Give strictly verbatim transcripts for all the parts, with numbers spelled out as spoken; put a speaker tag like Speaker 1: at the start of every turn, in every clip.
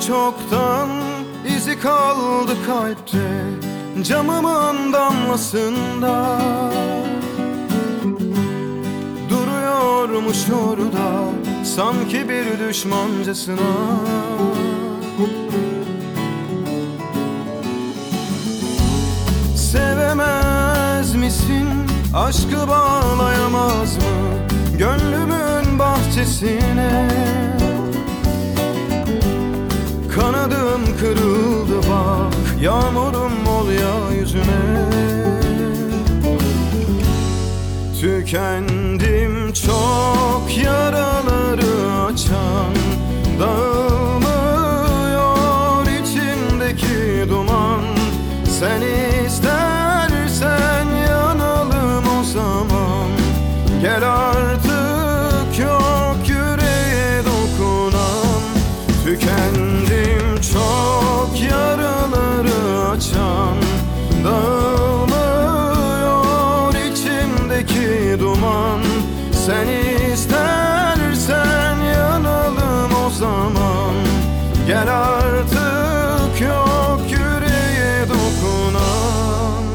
Speaker 1: çoktan, izi kaldı kalpte, camımın damlasında. Duruyormuş orada, sanki bir düşmancasına. Sevemez misin, aşkı bağlayamaz mı gönlümün bahçesine? Kanadım kırıldı bak, yağmurum ol ya yüzüne. Tükendim çok, yaraları açan, dağılmıyor içimdeki duman. Sen istersen yanalım o zaman, gel artık yok yüreğe dokunan. Tükendim çok, yaraları açan, dağılmıyor içimdeki duman. Sen istersen yanalım o zaman, gel artık yok yüreğe dokunan.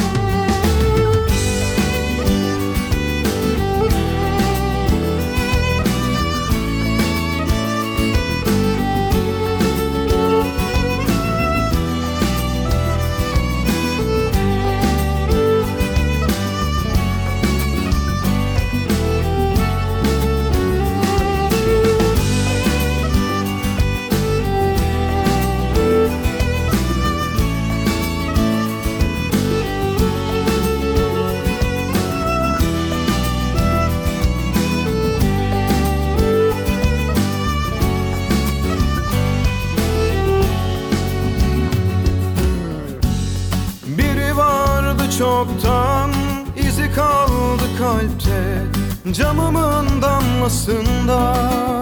Speaker 1: Çoktan, izi kaldı kalpte, camımın damlasında.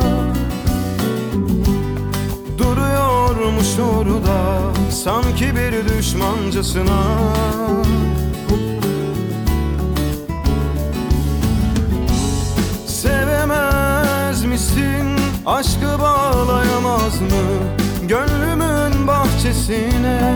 Speaker 1: Duruyormuş orada, sanki bir düşmancasına. Sevemez misin, aşkı bağlayamaz mı gönlümün bahçesine?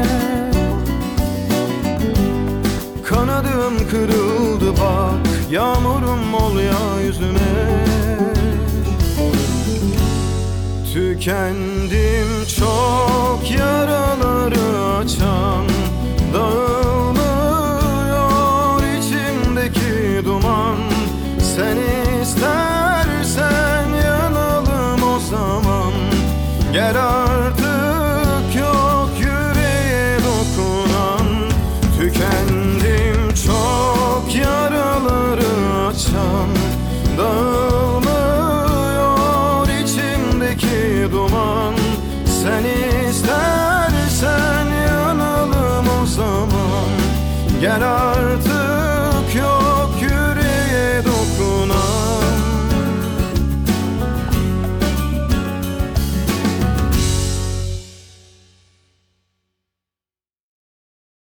Speaker 1: Kanadım kırıldı bak, yağmurum ol ya yüzüne. Tükendim çok,